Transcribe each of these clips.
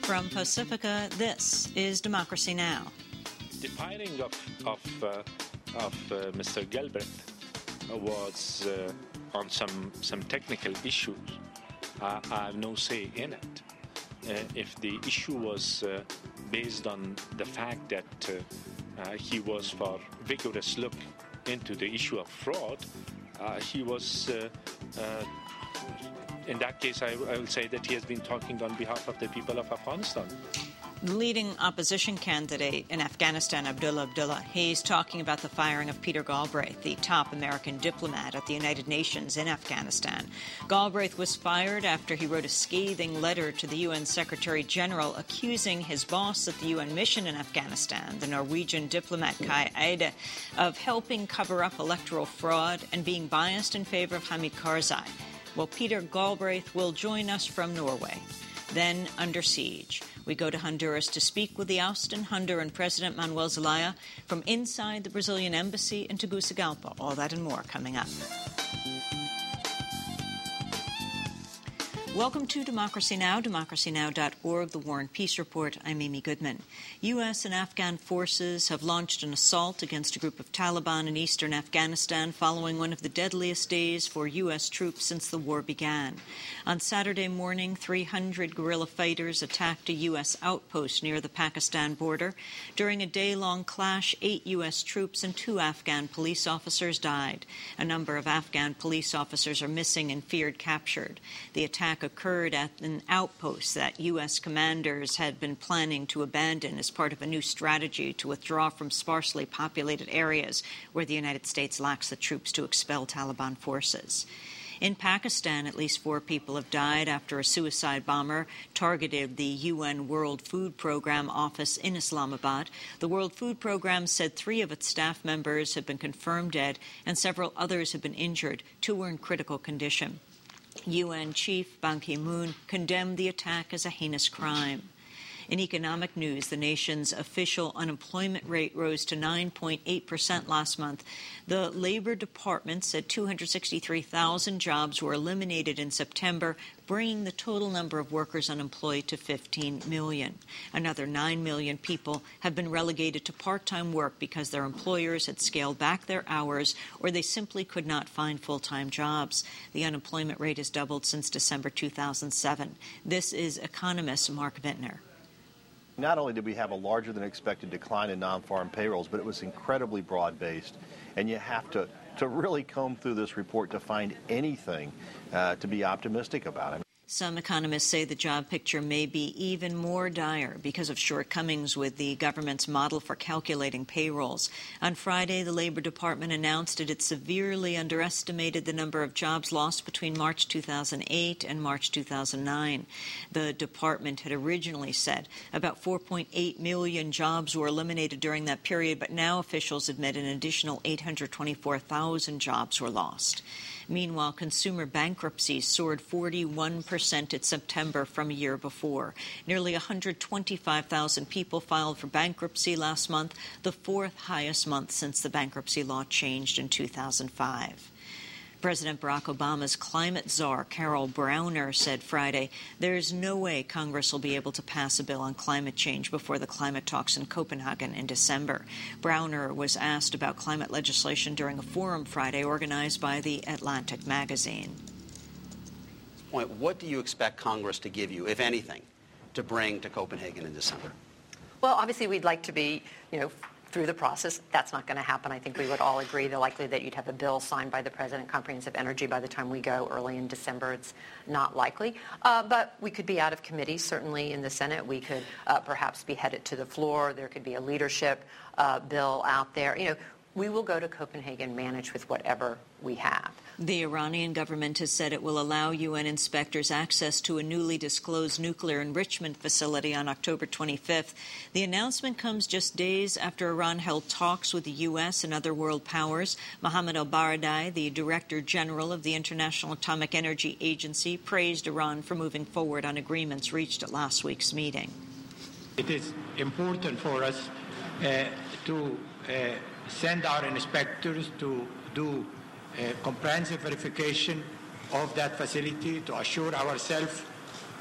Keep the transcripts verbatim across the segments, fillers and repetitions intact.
From Pacifica, this is Democracy Now! The firing of of, uh, of uh, Mister Galbraith was uh, on some, some technical issues. Uh, I have no say in it. Uh, if the issue was uh, based on the fact that uh, uh, he was for vigorous look into the issue of fraud, uh, he was, uh, uh, in that case, I, I will say that he has been talking on behalf of the people of Afghanistan. The leading opposition candidate in Afghanistan, Abdullah Abdullah, he's talking about the firing of Peter Galbraith, the top American diplomat at the United Nations in Afghanistan. Galbraith was fired after he wrote a scathing letter to the U N Secretary General accusing his boss at the U N mission in Afghanistan, the Norwegian diplomat Kai Eide, of helping cover up electoral fraud and being biased in favor of Hamid Karzai. Well, Peter Galbraith will join us from Norway. Then, under siege, we go to Honduras to speak with the ousted Honduran President Manuel Zelaya from inside the Brazilian embassy in Tegucigalpa. All that and more coming up. Welcome to Democracy Now!, democracy now dot org, The War and Peace Report. I'm Amy Goodman. U S and Afghan forces have launched an assault against a group of Taliban in eastern Afghanistan following one of the deadliest days for U S troops since the war began. On Saturday morning, three hundred guerrilla fighters attacked a U S outpost near the Pakistan border. During a day-long clash, eight U S troops and two Afghan police officers died. A number of Afghan police officers are missing and feared captured. The attack occurred at an outpost that U S commanders had been planning to abandon as part of a new strategy to withdraw from sparsely populated areas where the United States lacks the troops to expel Taliban forces. In Pakistan, at least four people have died after a suicide bomber targeted the U N World Food Program office in Islamabad. The World Food Program said three of its staff members have been confirmed dead and several others have been injured. Two were in critical condition. U N Chief Ban Ki-moon condemned the attack as a heinous crime. In economic news, the nation's official unemployment rate rose to nine point eight percent last month. The Labor Department said two hundred sixty-three thousand jobs were eliminated in September, bringing the total number of workers unemployed to fifteen million. Another nine million people have been relegated to part-time work because their employers had scaled back their hours or they simply could not find full-time jobs. The unemployment rate has doubled since December two thousand seven. This is economist Mark Vintner. Not only did we have a larger than expected decline in non-farm payrolls, but it was incredibly broad-based. And you have to, to really comb through this report to find anything uh, to be optimistic about. I mean, Some economists say the job picture may be even more dire because of shortcomings with the government's model for calculating payrolls. On Friday, the Labor Department announced it had severely underestimated the number of jobs lost between March two thousand eight and March two thousand nine. The department had originally said about four point eight million jobs were eliminated during that period, but now officials admit an additional eight hundred twenty-four thousand jobs were lost. Meanwhile, consumer bankruptcies soared forty-one percent in September from a year before. Nearly one hundred twenty-five thousand people filed for bankruptcy last month, the fourth highest month since the bankruptcy law changed in two thousand five. President Barack Obama's climate czar, Carol Browner, said Friday there's no way Congress will be able to pass a bill on climate change before the climate talks in Copenhagen in December. Browner was asked about climate legislation during a forum Friday organized by The Atlantic magazine. What do you expect Congress to give you, if anything, to bring to Copenhagen in December? Well, obviously, we'd like to be, you know, through the process. That's not going to happen. I think we would all agree the likely that you'd have a bill signed by the President, comprehensive energy, by the time we go early in December. It's not likely. Uh, but we could be out of committee, certainly in the Senate. We could uh, perhaps be headed to the floor. There could be a leadership uh, bill out there. You know, we will go to Copenhagen managed with whatever we have. The Iranian government has said it will allow U N inspectors access to a newly disclosed nuclear enrichment facility on October twenty-fifth. The announcement comes just days after Iran held talks with the U S and other world powers. Mohammad al-Baradei, the Director General of the International Atomic Energy Agency, praised Iran for moving forward on agreements reached at last week's meeting. It is important for us uh, to uh, send our inspectors to do a comprehensive verification of that facility to assure ourselves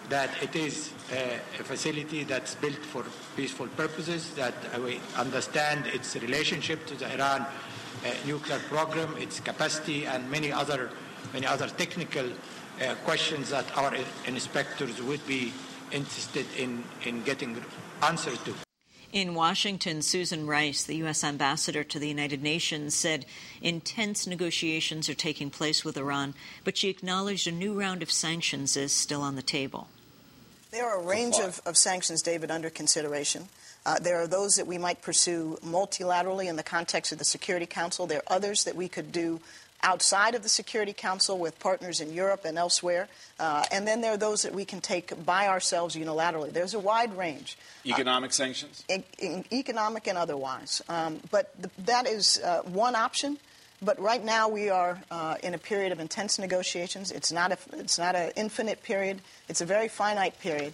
that it is uh, a facility that's built for peaceful purposes, that uh, we understand its relationship to the Iran uh, nuclear program, its capacity, and many other, many other technical uh, questions that our inspectors would be interested in, in getting answers to. In Washington, Susan Rice, the U S ambassador to the United Nations, said intense negotiations are taking place with Iran, but she acknowledged a new round of sanctions is still on the table. There are a range of, of sanctions, David, under consideration. Uh, there are those that we might pursue multilaterally in the context of the Security Council. There are others that we could do outside of the Security Council with partners in Europe and elsewhere. Uh, and then there are those that we can take by ourselves unilaterally. There's a wide range. Economic uh, sanctions? In, in economic and otherwise. Um, but th- that is uh, one option. But right now we are uh, in a period of intense negotiations. It's not a, it's not an infinite period. It's a very finite period.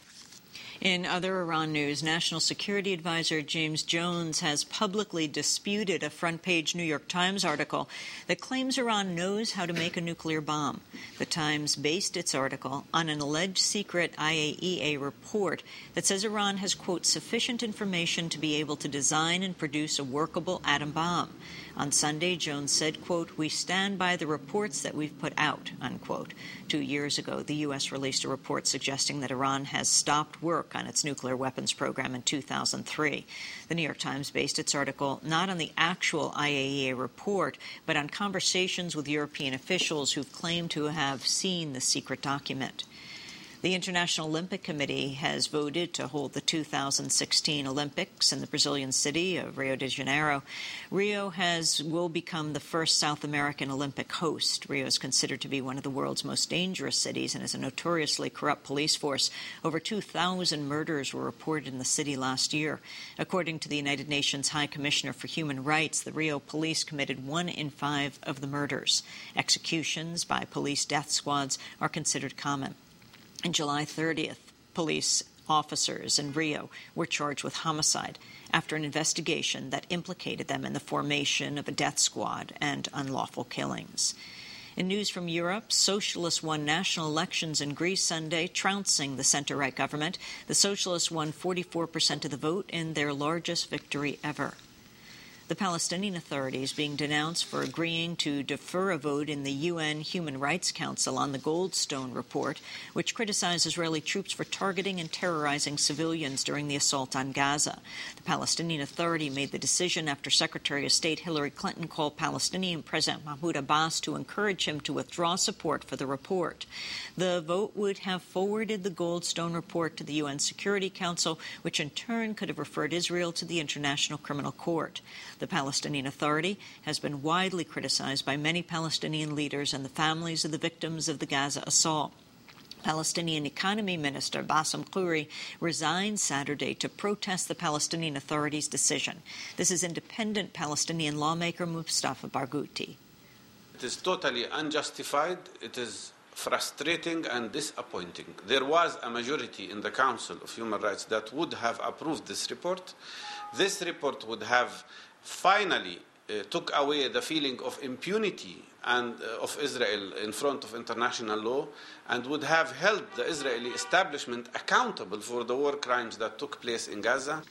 In other Iran news, National Security Advisor James Jones has publicly disputed a front-page New York Times article that claims Iran knows how to make a nuclear bomb. The Times based its article on an alleged secret I A E A report that says Iran has, quote, sufficient information to be able to design and produce a workable atom bomb. On Sunday, Jones said, quote, we stand by the reports that we've put out, unquote. Two years ago, the U S released a report suggesting that Iran has stopped work on its nuclear weapons program in two thousand three. The New York Times based its article not on the actual I A E A report, but on conversations with European officials who've claimed to have seen the secret document. The International Olympic Committee has voted to hold the two thousand sixteen Olympics in the Brazilian city of Rio de Janeiro. Rio has will become the first South American Olympic host. Rio is considered to be one of the world's most dangerous cities and has a notoriously corrupt police force. Over two thousand murders were reported in the city last year. According to the United Nations High Commissioner for Human Rights, the Rio police committed one in five of the murders. Executions by police death squads are considered common. On July thirtieth, police officers in Rio were charged with homicide after an investigation that implicated them in the formation of a death squad and unlawful killings. In news from Europe, Socialists won national elections in Greece Sunday, trouncing the centre-right government. The Socialists won forty-four percent of the vote in their largest victory ever. The Palestinian Authority is being denounced for agreeing to defer a vote in the U N Human Rights Council on the Goldstone report, which criticized Israeli troops for targeting and terrorizing civilians during the assault on Gaza. The Palestinian Authority made the decision after Secretary of State Hillary Clinton called Palestinian President Mahmoud Abbas to encourage him to withdraw support for the report. The vote would have forwarded the Goldstone report to the U N Security Council, which in turn could have referred Israel to the International Criminal Court. The Palestinian Authority has been widely criticized by many Palestinian leaders and the families of the victims of the Gaza assault. Palestinian Economy Minister Bassem Khouri resigned Saturday to protest the Palestinian Authority's decision. This is independent Palestinian lawmaker Mustafa Barghouti. It is totally unjustified. It is frustrating and disappointing. There was a majority in the Council of Human Rights that would have approved this report. This report would have finally uh, took away the feeling of impunity and uh, of Israel in front of international law and would have held the Israeli establishment accountable for the war crimes that took place in Gaza.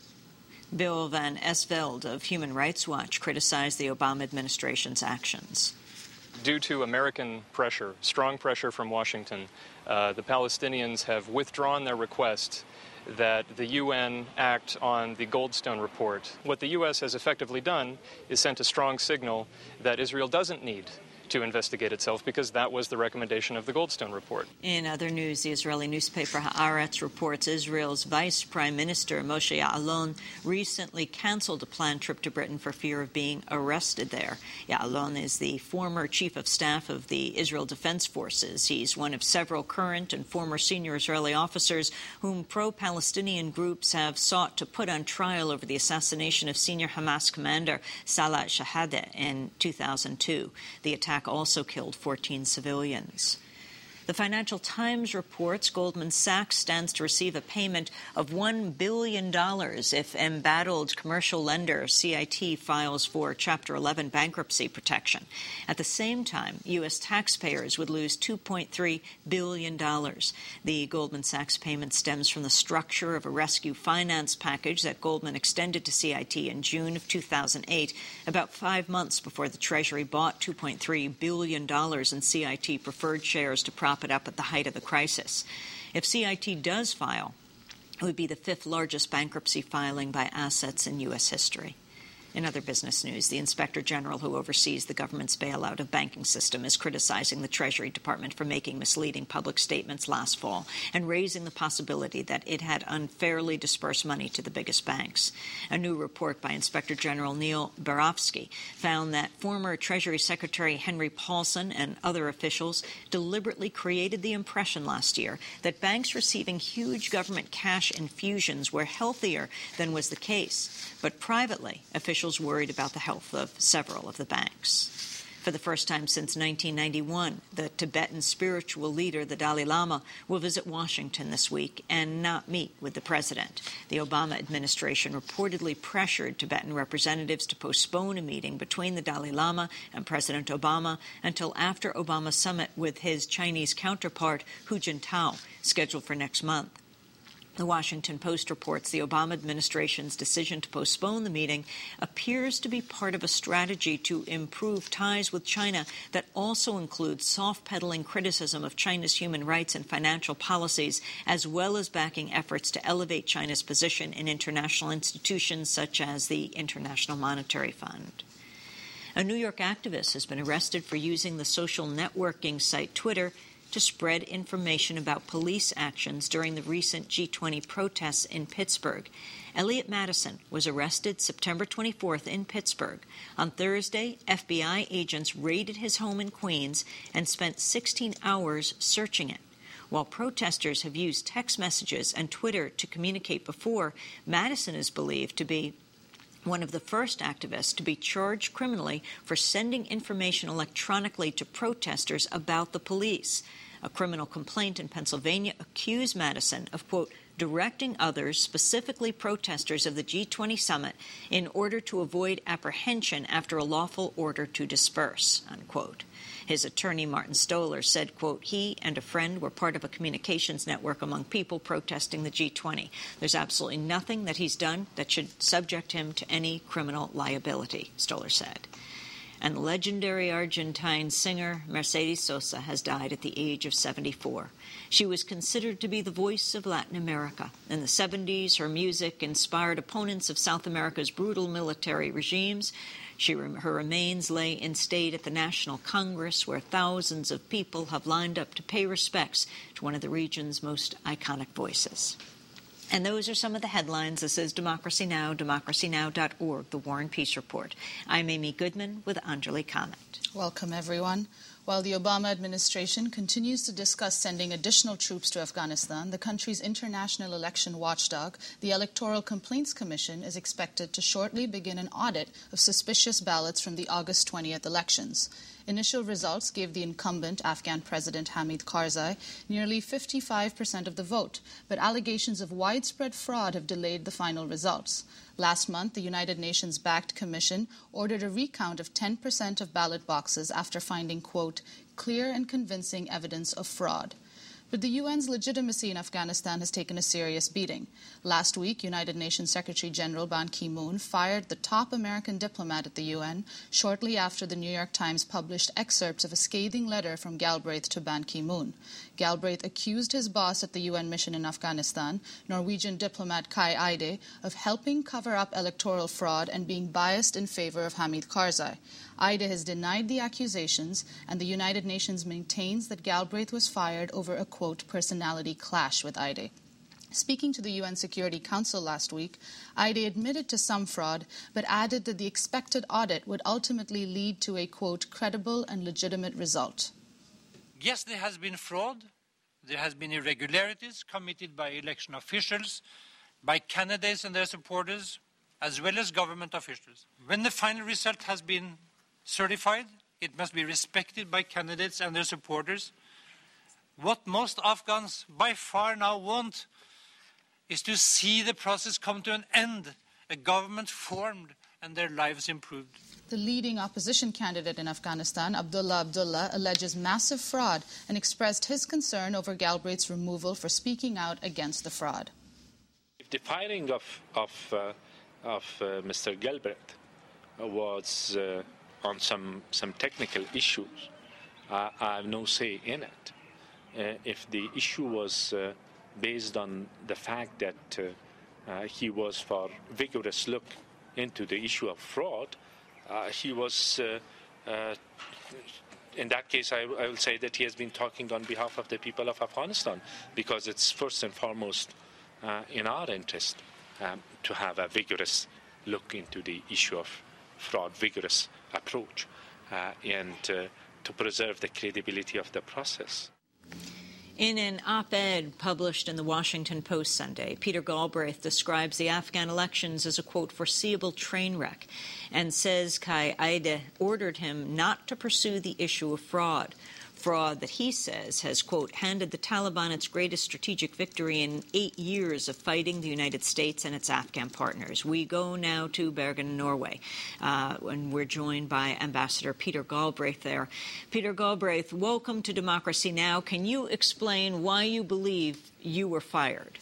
Bill Van Esveld of Human Rights Watch criticized the Obama administration's actions. Due to American pressure, strong pressure from Washington, uh, the Palestinians have withdrawn their request that the U N act on the Goldstone report. What the U S has effectively done is sent a strong signal that Israel doesn't need to investigate itself because that was the recommendation of the Goldstone report. In other news, the Israeli newspaper Haaretz reports Israel's Vice Prime Minister Moshe Ya'alon recently canceled a planned trip to Britain for fear of being arrested there. Ya'alon is the former Chief of Staff of the Israel Defense Forces. He's one of several current and former senior Israeli officers whom pro-Palestinian groups have sought to put on trial over the assassination of senior Hamas commander Salah Shahadeh in two thousand two. The attack also killed fourteen civilians. The Financial Times reports Goldman Sachs stands to receive a payment of one billion dollars if embattled commercial lender C I T files for Chapter eleven bankruptcy protection. At the same time, U S taxpayers would lose two point three billion dollars. The Goldman Sachs payment stems from the structure of a rescue finance package that Goldman extended to C I T in June of two thousand eight, about five months before the Treasury bought two point three billion dollars in C I T preferred shares to prop it up at the height of the crisis. If C I T does file, it would be the fifth largest bankruptcy filing by assets in U S history. In other business news, the Inspector General who oversees the government's bailout of banking system is criticizing the Treasury Department for making misleading public statements last fall and raising the possibility that it had unfairly dispersed money to the biggest banks. A new report by Inspector General Neil Barofsky found that former Treasury Secretary Henry Paulson and other officials deliberately created the impression last year that banks receiving huge government cash infusions were healthier than was the case, but privately, officials worried about the health of several of the banks. For the first time since nineteen ninety-one, the Tibetan spiritual leader, the Dalai Lama, will visit Washington this week and not meet with the president. The Obama administration reportedly pressured Tibetan representatives to postpone a meeting between the Dalai Lama and President Obama until after Obama's summit with his Chinese counterpart, Hu Jintao, scheduled for next month. The Washington Post reports the Obama administration's decision to postpone the meeting appears to be part of a strategy to improve ties with China that also includes soft-pedaling criticism of China's human rights and financial policies, as well as backing efforts to elevate China's position in international institutions such as the International Monetary Fund. A New York activist has been arrested for using the social networking site Twitter to spread information about police actions during the recent G twenty protests in Pittsburgh. Elliot Madison was arrested September twenty-fourth in Pittsburgh. On Thursday, F B I agents raided his home in Queens and spent sixteen hours searching it. While protesters have used text messages and Twitter to communicate before, Madison is believed to be one of the first activists to be charged criminally for sending information electronically to protesters about the police. A criminal complaint in Pennsylvania accused Madison of, quote, directing others, specifically protesters of the G twenty summit, in order to avoid apprehension after a lawful order to disperse, unquote. His attorney, Martin Stoller, said, quote, he and a friend were part of a communications network among people protesting the G twenty. There's absolutely nothing that he's done that should subject him to any criminal liability, Stoller said. And the legendary Argentine singer Mercedes Sosa has died at the age of seventy-four. She was considered to be the voice of Latin America. In the seventies, her music inspired opponents of South America's brutal military regimes. She, her remains lay in state at the National Congress, where thousands of people have lined up to pay respects to one of the region's most iconic voices. And those are some of the headlines. This is Democracy Now!, democracy now dot org, the War and Peace Report. I'm Amy Goodman with Anjali Kamat. Welcome, everyone. While the Obama administration continues to discuss sending additional troops to Afghanistan, the country's international election watchdog, the Electoral Complaints Commission, is expected to shortly begin an audit of suspicious ballots from the August twentieth elections. Initial results gave the incumbent Afghan President Hamid Karzai nearly fifty-five percent of the vote, but allegations of widespread fraud have delayed the final results. Last month, the United Nations-backed commission ordered a recount of ten percent of ballot boxes after finding, quote, clear and convincing evidence of fraud. But the U N's legitimacy in Afghanistan has taken a serious beating. Last week, United Nations Secretary General Ban Ki-moon fired the top American diplomat at the U N shortly after the New York Times published excerpts of a scathing letter from Galbraith to Ban Ki-moon. Galbraith accused his boss at the U N mission in Afghanistan, Norwegian diplomat Kai Eide, of helping cover up electoral fraud and being biased in favor of Hamid Karzai. Eide has denied the accusations, and the United Nations maintains that Galbraith was fired over a, quote, personality clash with Eide. Speaking to the U N Security Council last week, Eide admitted to some fraud, but added that the expected audit would ultimately lead to a, quote, credible and legitimate result. Yes, there has been fraud. There has been irregularities committed by election officials, by candidates and their supporters, as well as government officials. When the final result has been certified, it must be respected by candidates and their supporters. what most Afghans by far now want is to see the process come to an end, a government formed and their lives improved. The leading opposition candidate in Afghanistan, Abdullah Abdullah, alleges massive fraud and expressed his concern over Galbraith's removal for speaking out against the fraud. If the firing of, of, uh, of uh, Mister Galbraith was uh, on some, some technical issues, uh, I have no say in it. Uh, if the issue was uh, based on the fact that uh, uh, he was for vigorous look into the issue of fraud, uh, he was, uh, uh, in that case, I, I will say that he has been talking on behalf of the people of Afghanistan, because it's first and foremost uh, in our interest um, to have a vigorous look into the issue of fraud, vigorous approach, uh, and uh, to preserve the credibility of the process. In an op-ed published in the Washington Post Sunday, Peter Galbraith describes the Afghan elections as a, quote, foreseeable train wreck, and says Qaeda ordered him not to pursue the issue of fraud. Fraud that he says has, quote, handed the Taliban its greatest strategic victory in eight years of fighting the United States and its Afghan partners. We go now to Bergen, Norway, uh, and we're joined by Ambassador Peter Galbraith there. Peter Galbraith, welcome to Democracy Now! Can you explain why you believe you were fired?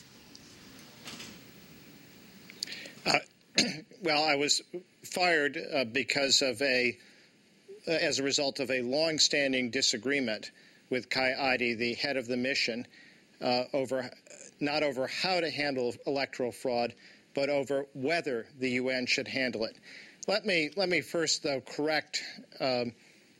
Uh, well, I was fired uh, because of a as a result of a long-standing disagreement with Kai Eide, the head of the mission, uh, over not over how to handle electoral fraud, but over whether the U N should handle it. Let me let me first, though, correct um,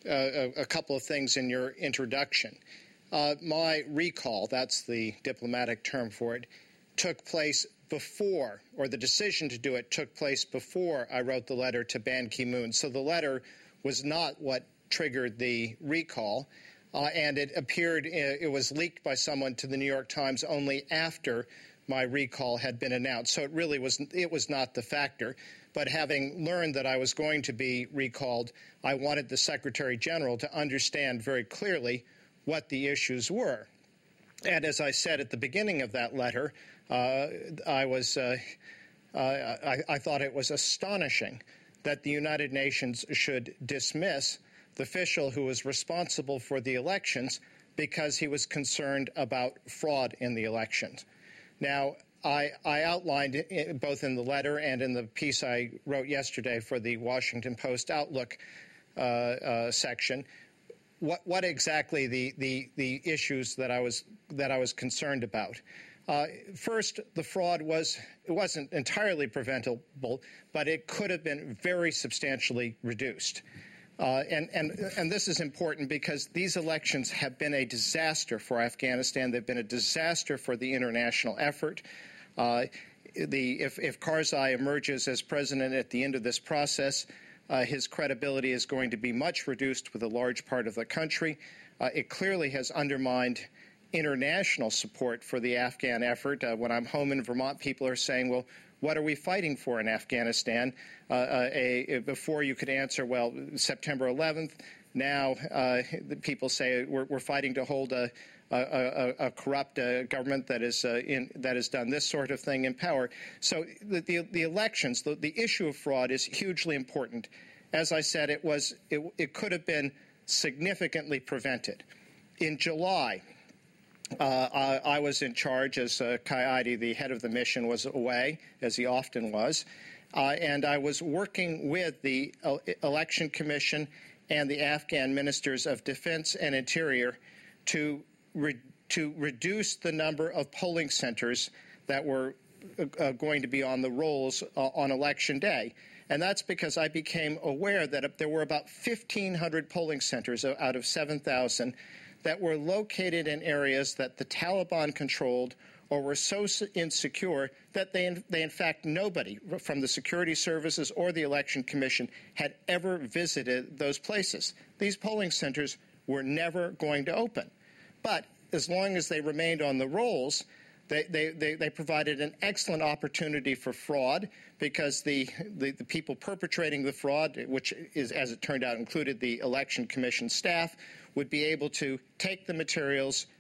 a, a couple of things in your introduction. Uh, my recall, that's the diplomatic term for it, took place before, or the decision to do it took place before I wrote the letter to Ban Ki-moon. So the letter was not what triggered the recall, uh, and it appeared, it was leaked by someone to the New York Times only after my recall had been announced. So it really was, it was not the factor. But having learned that I was going to be recalled, I wanted the Secretary General to understand very clearly what the issues were. And as I said at the beginning of that letter, uh, I was, uh, uh, I, I thought it was astonishing that the United Nations should dismiss the official who was responsible for the elections because he was concerned about fraud in the elections. Now, I, I outlined it both in the letter and in the piece I wrote yesterday for the Washington Post Outlook uh, uh, section what, what exactly the, the, the issues that I was that I was concerned about. Uh, first, the fraud was it wasn't entirely preventable, but it could have been very substantially reduced. Uh, and, and, and this is important because these elections have been a disaster for Afghanistan. They've been a disaster for the international effort. Uh, the, if, if Karzai emerges as president at the end of this process, uh, his credibility is going to be much reduced with a large part of the country. Uh, it clearly has undermined international support for the Afghan effort. Uh, when I'm home in Vermont, people are saying, well, what are we fighting for in Afghanistan? Uh, uh, a, a, before you could answer, well, September eleventh. Now uh, the people say we're, we're fighting to hold a, a, a, a corrupt uh, government that is uh, in, that has done this sort of thing in power. So the, the, the elections, the, the issue of fraud is hugely important. As I said, it was it, it could have been significantly prevented. In July, Uh, I, I was in charge as uh, Kai Eide, the head of the mission, was away, as he often was, uh, and I was working with the uh, Election Commission and the Afghan Ministers of Defense and Interior to re to reduce the number of polling centers that were uh, going to be on the rolls uh, on Election Day. And that's because I became aware that there were about fifteen hundred polling centers out of seven thousand that were located in areas that the Taliban controlled or were so insecure that they, in, they in fact, nobody from the security services or the Election Commission had ever visited those places. These polling centers were never going to open. But as long as they remained on the rolls, they, they, they, they provided an excellent opportunity for fraud because the, the, the people perpetrating the fraud, which is, as it turned out, included the Election Commission staff, would be able to take the materials,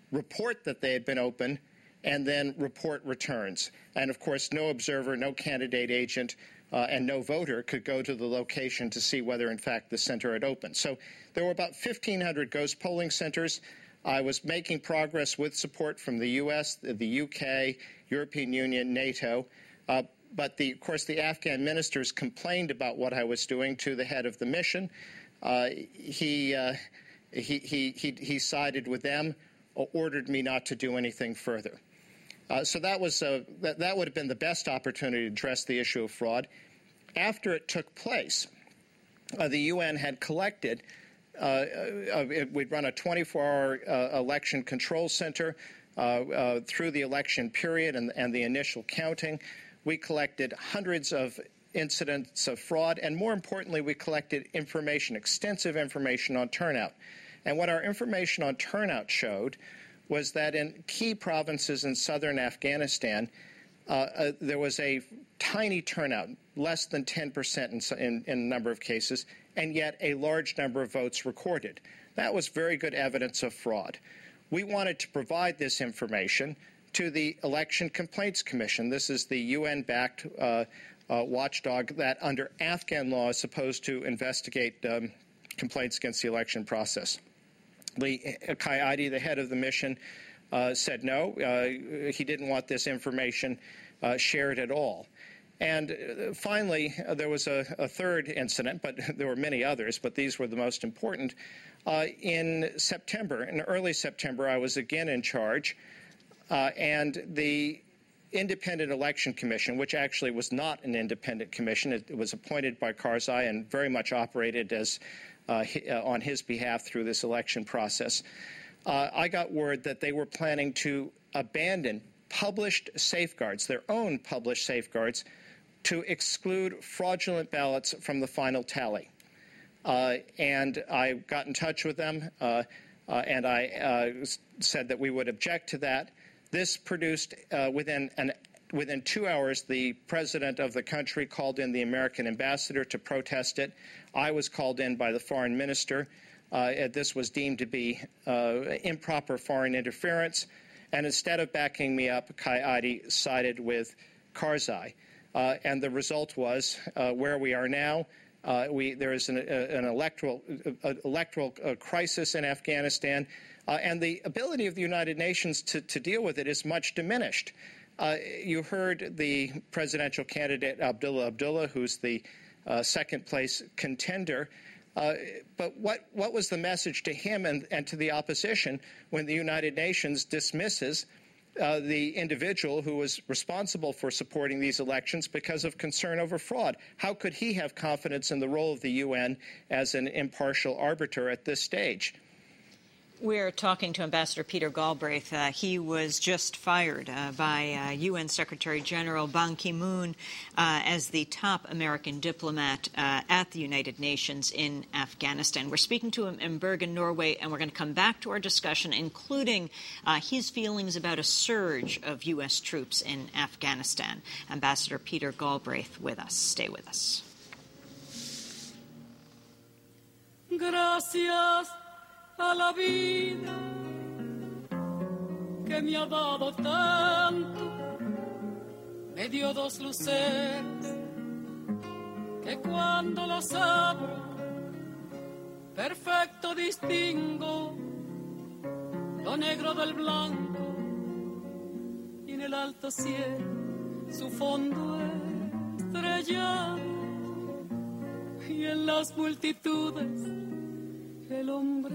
report that they had been open, and then report returns. And, of course, no observer, no candidate agent, uh, and no voter could go to the location to see whether, in fact, the center had opened. So there were about fifteen hundred ghost polling centers. I was making progress with support from the U S, the U K, European Union, NATO. Uh, but, the, of course, the Afghan ministers complained about what I was doing to the head of the mission. Uh, he, uh, he, he, he, he sided with them, or ordered me not to do anything further. Uh, so that was uh, that, that would have been the best opportunity to address the issue of fraud. After it took place, uh, the U N had collected. Uh, uh, we'd run a twenty-four hour uh, election control center uh, uh, through the election period and, and the initial counting. We collected hundreds of incidents of fraud, and more importantly, we collected information, extensive information on turnout. And what our information on turnout showed was that in key provinces in southern Afghanistan, uh, uh, there was a tiny turnout, less than ten percent in, in, in a number of cases, and yet a large number of votes recorded. That was very good evidence of fraud. We wanted to provide this information to the Election Complaints Commission. This is the U N-backed uh, uh, watchdog that under Afghan law is supposed to investigate um, complaints against the election process. The Kayati, the head of the mission, uh, said no. Uh, he didn't want this information uh, shared at all. And uh, finally, uh, there was a, a third incident, but there were many others, but these were the most important. Uh, in September, in early September, I was again in charge, uh, and the Independent Election Commission, which actually was not an independent commission, it, it was appointed by Karzai and very much operated as Uh, uh, on his behalf through this election process. Uh, I got word that they were planning to abandon published safeguards, their own published safeguards, to exclude fraudulent ballots from the final tally. Uh, and I got in touch with them, uh, uh, and I uh, said that we would object to that. This produced, uh, within an Within two hours, the president of the country called in the American ambassador to protest it. I was called in by the foreign minister. Uh, this was deemed to be uh, improper foreign interference. And instead of backing me up, Kayati sided with Karzai. Uh, and the result was uh, where we are now. Uh, we, there is an, uh, an electoral, uh, electoral uh, crisis in Afghanistan. Uh, and the ability of the United Nations to, to deal with it is much diminished. Uh, you heard the presidential candidate, Abdullah Abdullah, who's the uh, second-place contender. Uh, but what, what was the message to him and, and to the opposition when the United Nations dismisses uh, the individual who was responsible for supporting these elections because of concern over fraud? How could he have confidence in the role of the U N as an impartial arbiter at this stage? We're talking to Ambassador Peter Galbraith. Uh, he was just fired uh, by uh, U N Secretary General Ban Ki-moon uh, as the top American diplomat uh, at the United Nations in Afghanistan. We're speaking to him in Bergen, Norway, and we're going to come back to our discussion, including uh, his feelings about a surge of U S troops in Afghanistan. Ambassador Peter Galbraith with us. Stay with us. Gracias a la vida que me ha dado tanto, me dio dos luceras que cuando las abro perfecto distingo lo negro del blanco y en el alto cielo su fondo estrellado y en las multitudes el hombre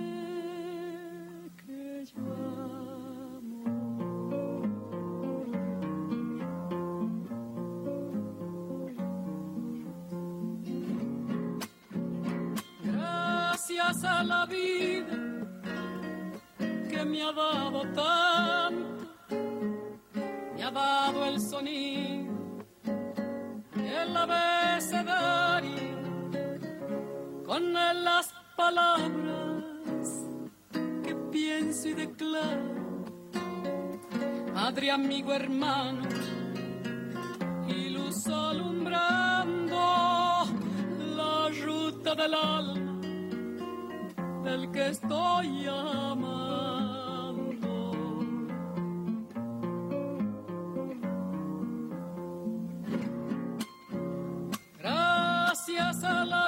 que yo amo. Gracias a la vida que me ha dado tanto, me ha dado el sonido y el abecedario con las palabras que pienso y declaro, madre, amigo, hermano, y luz alumbrando la ruta del alma del que estoy amando.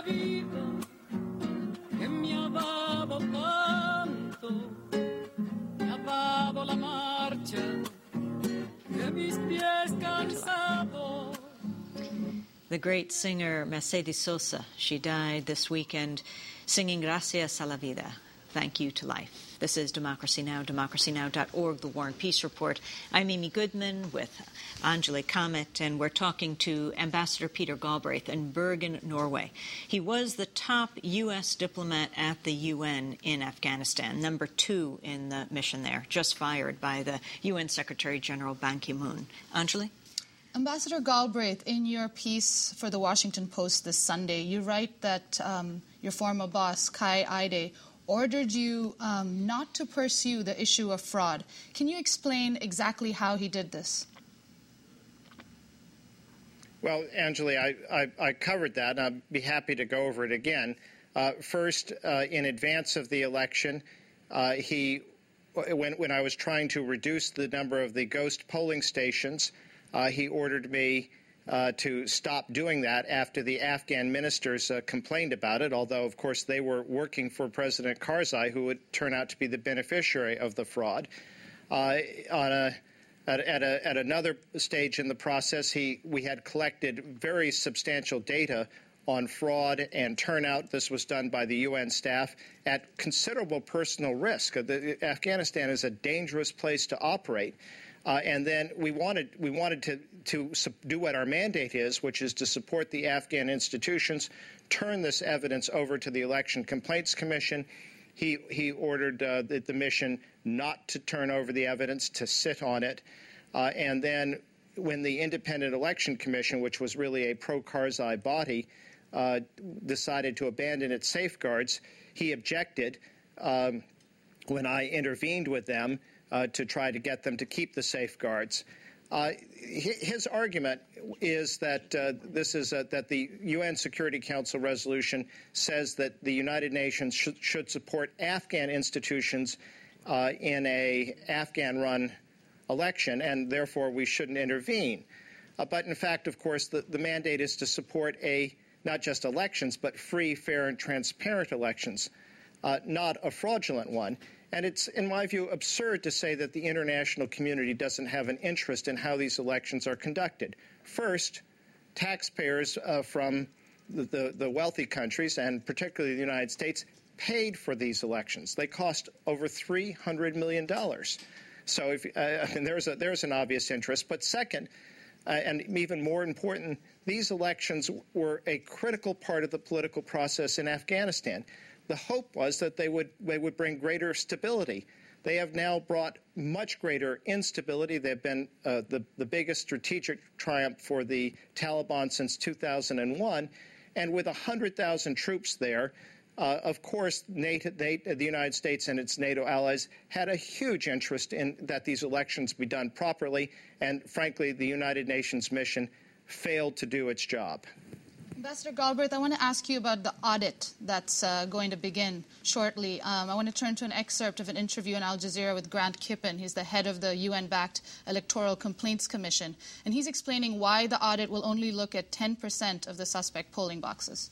vida que me ha dado tanto, me ha dado la marcha de mis pies cansados. The great singer Mercedes Sosa, she died this weekend singing Gracias a la Vida, thank you to life. This is Democracy Now!, democracy now dot org, The War and Peace Report. I'm Amy Goodman with Angela Kamet, and we're talking to Ambassador Peter Galbraith in Bergen, Norway. He was the top U S diplomat at the U N in Afghanistan, number two in the mission there, just fired by the U N Secretary General Ban Ki-moon. Angela? Ambassador Galbraith, in your piece for the Washington Post this Sunday, you write that um, your former boss, Kai Eide, ordered you um, not to pursue the issue of fraud. Can you explain exactly how he did this? Well, Anjali, I, I, I covered that, and I'd be happy to go over it again. Uh, first, uh, in advance of the election, uh, he, when, when I was trying to reduce the number of the ghost polling stations, uh, he ordered me Uh, to stop doing that after the Afghan ministers uh, complained about it, although, of course, they were working for President Karzai, who would turn out to be the beneficiary of the fraud. Uh, on a, at, at, a, at another stage in the process, he, we had collected very substantial data on fraud and turnout. This was done by the U N staff at considerable personal risk. The, Afghanistan is a dangerous place to operate. Uh, and then we wanted we wanted to to do what our mandate is, which is to support the Afghan institutions, turn this evidence over to the Election Complaints Commission. He he ordered uh, the, the mission not to turn over the evidence, to sit on it, uh, and then when the Independent Election Commission, which was really a pro-Karzai body, uh, decided to abandon its safeguards, he objected. Um, when I intervened with them Uh, to try to get them to keep the safeguards. Uh, his argument is that uh, this is a, that the U N Security Council resolution says that the United Nations sh should support Afghan institutions uh, in a Afghan-run election, and therefore we shouldn't intervene. Uh, but in fact, of course, the, the mandate is to support a not just elections, but free, fair, and transparent elections, uh, not a fraudulent one. And it's, in my view, absurd to say that the international community doesn't have an interest in how these elections are conducted. First, taxpayers uh, from the, the, the wealthy countries, and particularly the United States, paid for these elections. They cost over three hundred million dollars. So if, uh, I mean, there's, a, there's an obvious interest. But second, uh, and even more important, these elections were a critical part of the political process in Afghanistan. The hope was that they would they would bring greater stability. They have now brought much greater instability. They've been uh, the, the biggest strategic triumph for the Taliban since two thousand one. And with one hundred thousand troops there, uh, of course, NATO, NATO, the United States and its NATO allies had a huge interest in that these elections be done properly. And frankly, the United Nations mission failed to do its job. Ambassador Galbraith, I want to ask you about the audit that's uh, going to begin shortly. Um, I want to turn to an excerpt of an interview on Al Jazeera with Grant Kippen. He's the head of the U N-backed Electoral Complaints Commission, and he's explaining why the audit will only look at ten percent of the suspect polling boxes.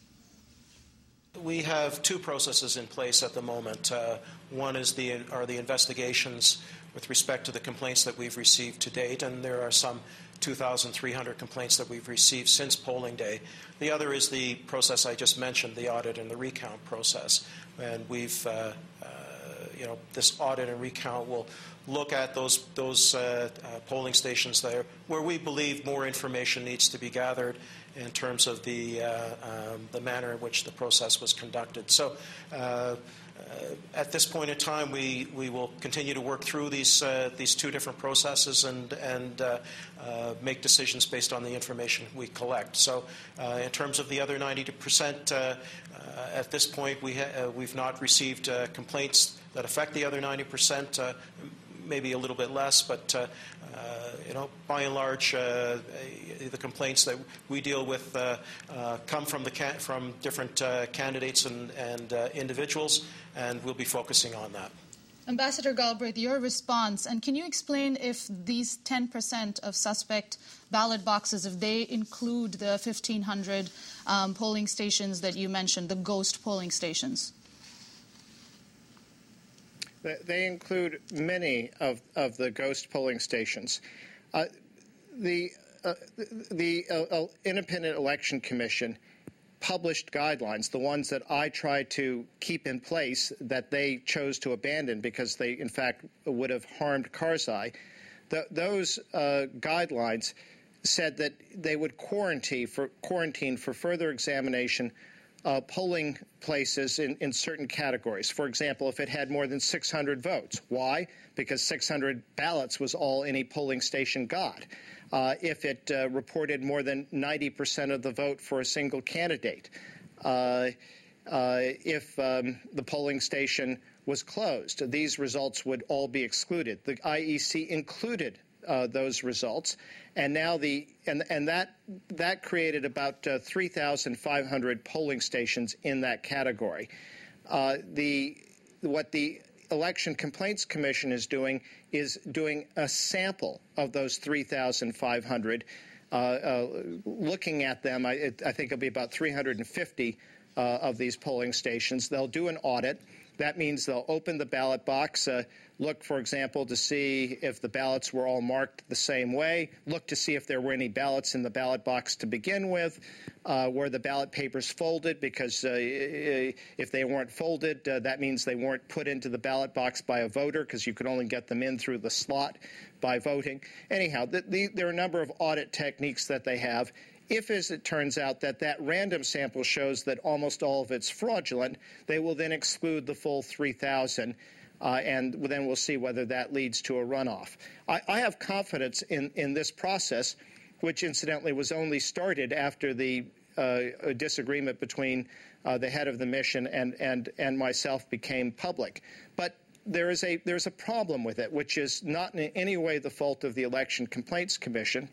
We have two processes in place at the moment. Uh, one is the are the investigations with respect to the complaints that we've received to date, and there are some two thousand three hundred complaints that we've received since polling day. The other is the process I just mentioned, the audit and the recount process. And we've, uh, uh, you know, this audit and recount will look at those those uh, uh, polling stations there where we believe more information needs to be gathered in terms of the uh, um, the manner in which the process was conducted. So. Uh, Uh, at this point in time, we, we will continue to work through these uh, these two different processes and and uh, uh, make decisions based on the information we collect. So, uh, in terms of the other ninety percent, uh, uh, at this point, we ha uh, we've not received uh, complaints that affect the other ninety percent. Uh, maybe a little bit less, but uh, uh, you know, by and large, uh, the complaints that we deal with uh, uh, come from the can from different uh, candidates and, and uh, individuals, and we'll be focusing on that. Ambassador Galbraith, your response, and can you explain if these ten percent of suspect ballot boxes if they include the fifteen hundred um, polling stations that you mentioned, the ghost polling stations? They include many of, of the ghost polling stations. Uh, the uh, the uh, Independent Election Commission published guidelines, the ones that I tried to keep in place that they chose to abandon because they, in fact, would have harmed Karzai. The, those uh, guidelines said that they would quarantine for, quarantine for further examination uh, polling places in, in certain categories. For example, if it had more than six hundred votes. Why? Because six hundred ballots was all any polling station got. Uh, if it uh, reported more than ninety percent of the vote for a single candidate. Uh, uh, if um, the polling station was closed, these results would all be excluded. The I E C included uh, those results, and now the and and that that created about uh, three thousand five hundred polling stations in that category. Uh, the what the Election Complaints Commission is doing is doing a sample of those three thousand five hundred, uh, uh, looking at them. I, it, I think it'll be about three hundred fifty uh, of these polling stations. They'll do an audit. That means they'll open the ballot box, uh, look, for example, to see if the ballots were all marked the same way, look to see if there were any ballots in the ballot box to begin with, uh, were the ballot papers folded, because uh, if they weren't folded, uh, that means they weren't put into the ballot box by a voter, because you could only get them in through the slot by voting. Anyhow, the, the, there are a number of audit techniques that they have. If, as it turns out, that that random sample shows that almost all of it's fraudulent, they will then exclude the full three thousand, uh, and then we'll see whether that leads to a runoff. I, I have confidence in, in this process, which incidentally was only started after the uh, disagreement between uh, the head of the mission and, and, and myself became public. But there is a, there's a problem with it, which is not in any way the fault of the Election Complaints Commission.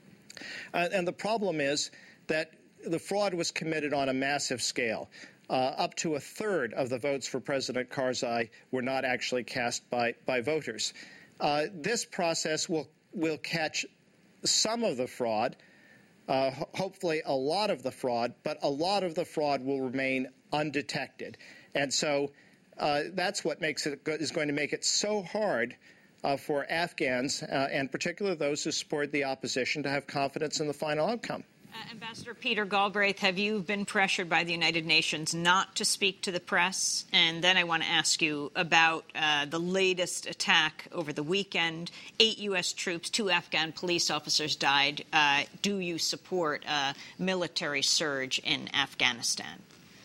Uh, and the problem is that the fraud was committed on a massive scale. Uh, up to a third of the votes for President Karzai were not actually cast by, by voters. Uh, this process will, will catch some of the fraud, uh, ho- hopefully a lot of the fraud, but a lot of the fraud will remain undetected. And so uh, that's what makes it is going to make it so hard Uh, for Afghans, uh, and particularly those who support the opposition, to have confidence in the final outcome. Uh, Ambassador Peter Galbraith, have you been pressured by the United Nations not to speak to the press? And then I want to ask you about uh, the latest attack over the weekend. Eight U S troops, two Afghan police officers died. Uh, do you support a military surge in Afghanistan?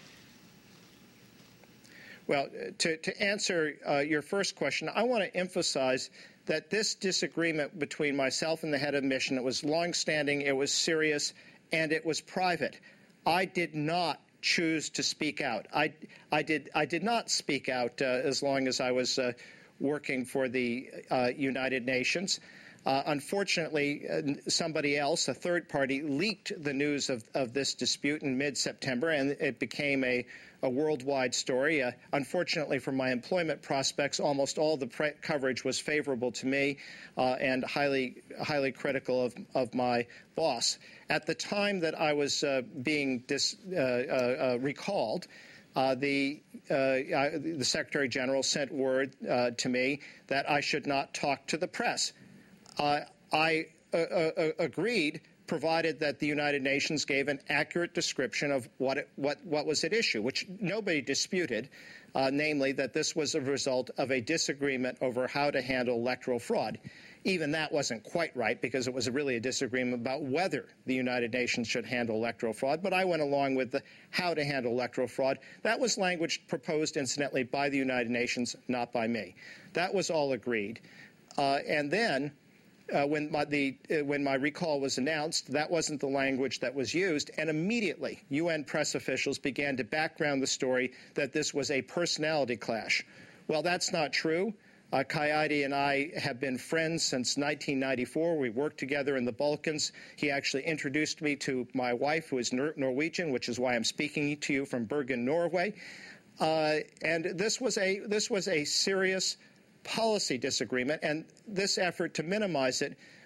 Well, to, to answer uh, your first question, I want to emphasize that this disagreement between myself and the head of mission, it was longstanding, it was serious, and it was private. I did not choose to speak out. I, I, did, I did not speak out uh, as long as I was uh, working for the uh, United Nations. Uh, unfortunately, uh, somebody else, a third party, leaked the news of, of this dispute in mid-September, and it became a, a worldwide story. Uh, unfortunately for my employment prospects, almost all the pre- coverage was favorable to me uh, and highly, highly critical of, of my boss. At the time that I was uh, being dis, uh, uh, uh, recalled, Uh, the, uh, uh, the Secretary General sent word uh, to me that I should not talk to the press. Uh, I uh, uh, agreed, provided that the United Nations gave an accurate description of what it, what what was at issue, which nobody disputed, uh, namely that this was a result of a disagreement over how to handle electoral fraud. Even that wasn't quite right, because it was really a disagreement about whether the United Nations should handle electoral fraud. But I went along with the how to handle electoral fraud. That was language proposed, incidentally, by the United Nations, not by me. That was all agreed. Uh, and then Uh, when, my, the, uh, when my recall was announced, that wasn't the language that was used, and immediately U N press officials began to background the story that this was a personality clash. Well, that's not true. Uh, Kayati and I have been friends since nineteen ninety-four. We worked together in the Balkans. He actually introduced me to my wife, who is Nor- Norwegian, which is why I'm speaking to you from Bergen, Norway. Uh, and this was a this was a serious policy disagreement, and this effort to minimize it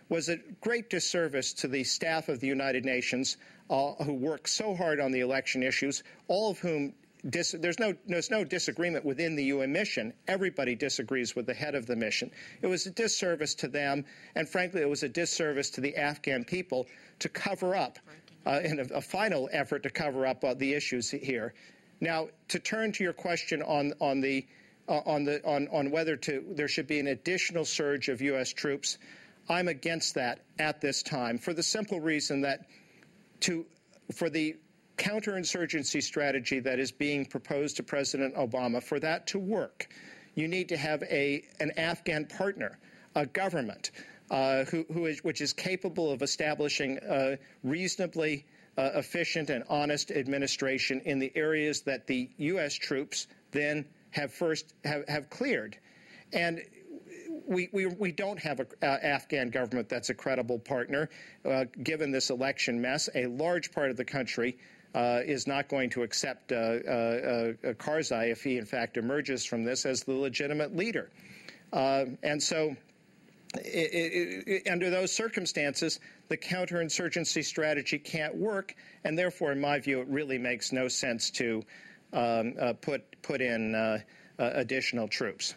was a great disservice to the staff of the United Nations uh, who worked so hard on the election issues, all of whom dis there's no there's no disagreement within the U N mission. Everybody disagrees with the head of the mission. It was a disservice to them, and frankly, it was a disservice to the Afghan people to cover up, uh, in a, a final effort to cover up uh, the issues here. Now, to turn to your question on on the uh, on the on on whether to there should be an additional surge of U S troops, I'm against that at this time for the simple reason that to for the counterinsurgency strategy that is being proposed to President Obama, for that to work, you need to have a an Afghan partner, a government uh, who, who is which is capable of establishing a reasonably uh, efficient and honest administration in the areas that the U S troops then have first have, have cleared. And We, we, we don't have an uh, Afghan government that's a credible partner, uh, given this election mess. A large part of the country uh, is not going to accept uh, uh, uh, Karzai if he, in fact, emerges from this as the legitimate leader. Uh, and so it, it, it, under those circumstances, the counterinsurgency strategy can't work, and therefore, in my view, it really makes no sense to um, uh, put, put in uh, uh, additional troops.